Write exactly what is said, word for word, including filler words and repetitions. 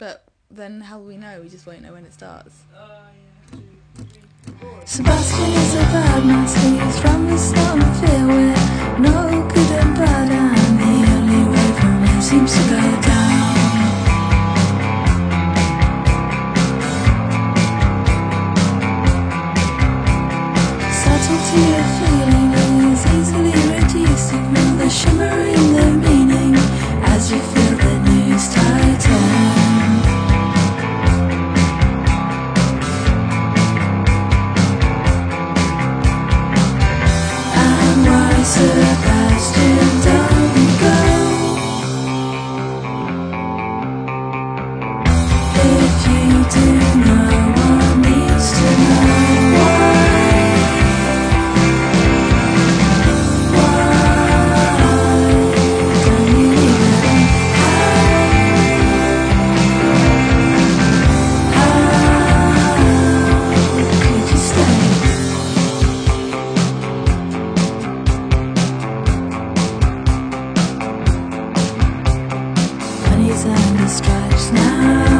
But then how will we know? We just won't know when it starts. Sebastian is a bad master. He's from the southern fear where no good and bad, and the only way from him seems to go down. Subtlety of feeling is easily reduced. Ignore the shimmer in the meaning as you feel the news tighten. Sebastian, don't go. If you do, no one needs to know why. Why don't you even How could you stay? And the stripes now.